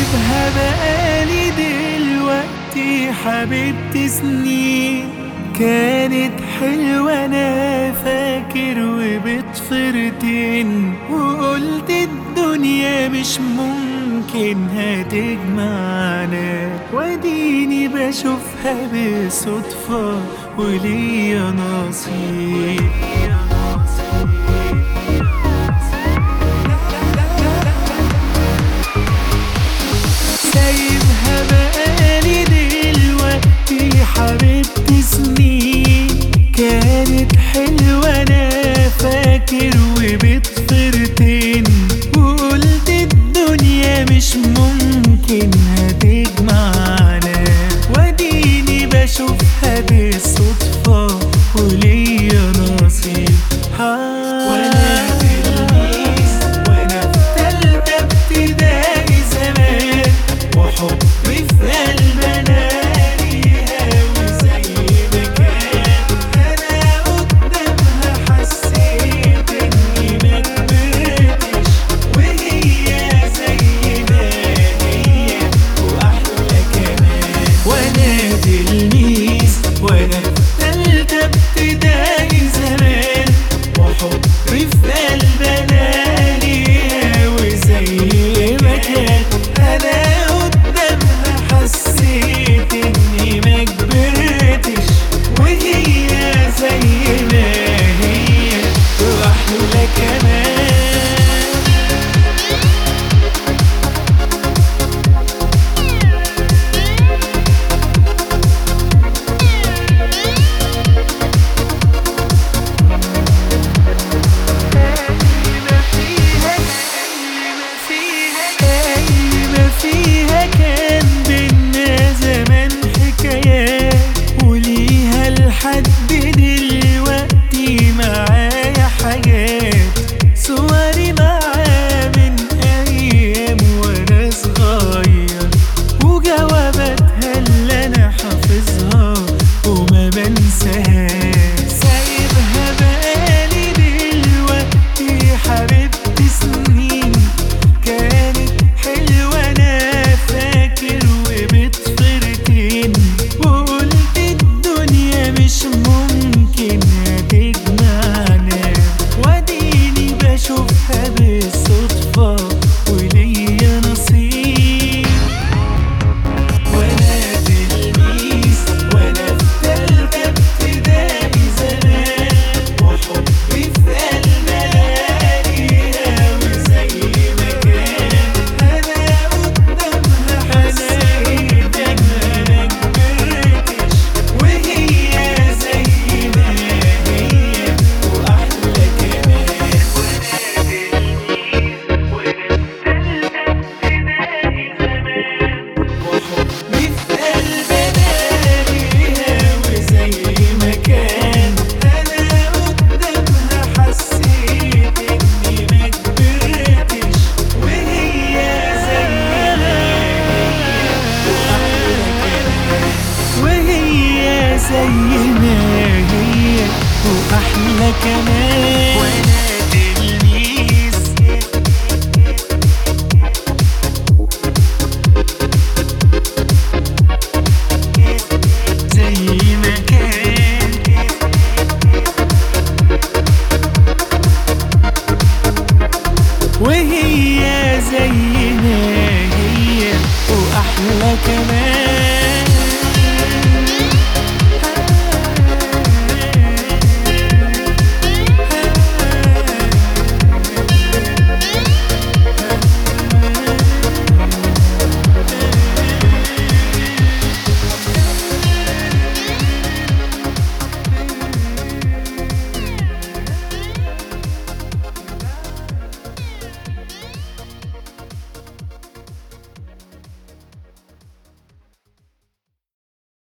سايبها بقالي دلوقتي حبيبتي سنين، كانت حلوة أنا فاكر وبتفرتين، وقلت الدنيا مش ممكن هتجمعنا، واديني بشوفها بالصدفة وليا نصيب. سايبها بقالي دلوقتي حبيبتي سنين، كانت حلوة أنا فاكر وبتفرتين، وقلت الدنيا مش ممكن هتجمعنا، واديني بشوفها بالصدفة وليا نصيب. وانا تلميذ وانا في تالتة ابتدائي زمان، وحبي في قلبنا ليها وزي ما كان، انا قدامها حسيت اني ما كبرتش، وهي زي ما هي واحلى كمان. وانا تلميذ وانا في تالتة ابتدائي زمان، وحبي في قلبنا ليها وزي ما كان، انا قدامها حسيت اني ما كبرتش، وهي زي ما هي واحلى كمان. فيها كان بينا زمان حكايات، وليها لحد دلوقتي معايا حاجات، صوري معاه من أيام وأنا صغير، وجواباتها اللي أنا حافظها وما بنساهاش. سايبها بقالي دلوقتي حبيبتي سنين، كانت حلوة أنا فاكر وبتفرتين، وقلت الدنيا مش ممكن هتجمعنا، واديني بشوفها بالصدفة وليا نصيب. وانا تلميذ وانا في تالتة ابتدائي زمان، وحبي في قلبنا ليها وزي ما كان، انا قدامها حسيت ان انا كبرتش، وهي زي ما هي واحلى كمان. وانا تلميذ وانا في تالتة ابتدائي زمان، وحبي في قلبنا ليها وزي ما كان، انا قدامها حسيت اني ما كبرتش، وهي زي ما هي واحلى كمان.